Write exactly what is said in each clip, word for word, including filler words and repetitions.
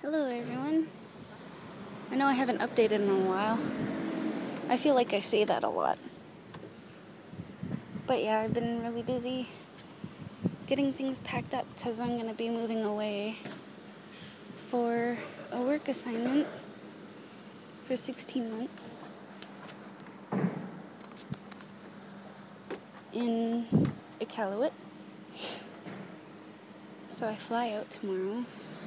Hello everyone. I know I haven't updated in a while. I feel like I say that a lot. But yeah, I've been really busy getting things packed up because I'm going to be moving away for a work assignment for sixteen months in Iqaluit. So I fly out tomorrow.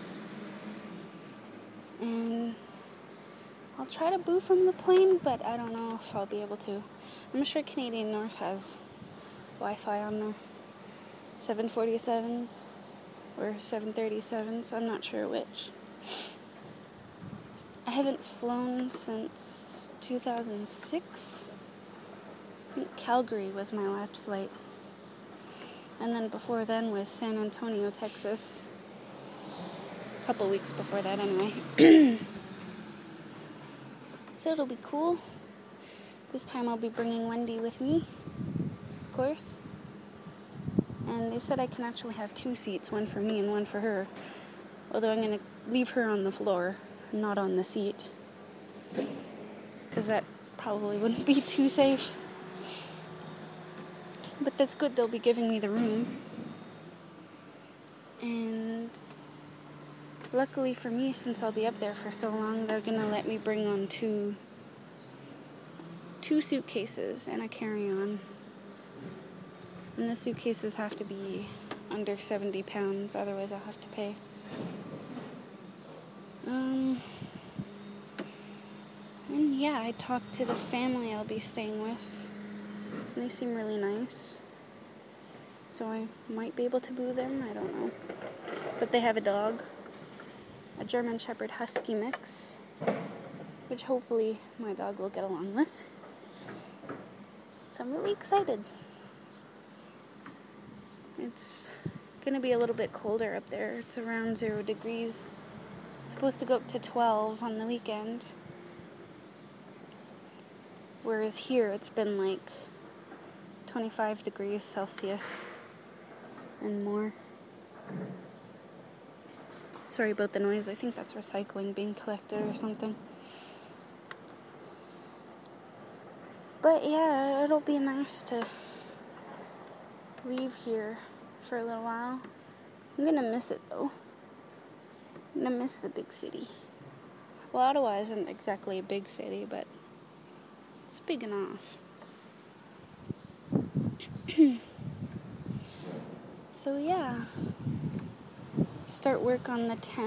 And I'll try to boo from the plane, but I don't know if I'll be able to. I'm sure Canadian North has Wi-Fi on their seven forty-sevens or seven thirty-sevens. I'm not sure which. I haven't flown since two thousand six. I think Calgary was my last flight. And then before then was San Antonio, Texas. A couple weeks before that anyway. So it'll be cool. This time I'll be bringing Wendy with me, of course. And they said I can actually have two seats, one for me and one for her. Although I'm going to leave her on the floor, not on the seat. Because that probably wouldn't be too safe. But that's good, they'll be giving me the room. And luckily for me, since I'll be up there for so long, they're going to let me bring on two, two suitcases and a carry-on. And the suitcases have to be under seventy pounds, otherwise I'll have to pay. Um, and yeah, I talked to the family I'll be staying with. And they seem really nice. So I might be able to boo them, I don't know. But they have a dog. A German Shepherd Husky mix. Which hopefully my dog will get along with. So I'm really excited. It's going to be a little bit colder up there. It's around zero degrees. It's supposed to go up to twelve on the weekend. Whereas here it's been like twenty-five degrees Celsius and more. Sorry about the noise. I think that's recycling being collected or something. But yeah, it'll be nice to leave here for a little while. I'm gonna miss it though. I'm gonna miss the big city. Well, Ottawa isn't exactly a big city, but it's big enough. So yeah, start work on the tenth.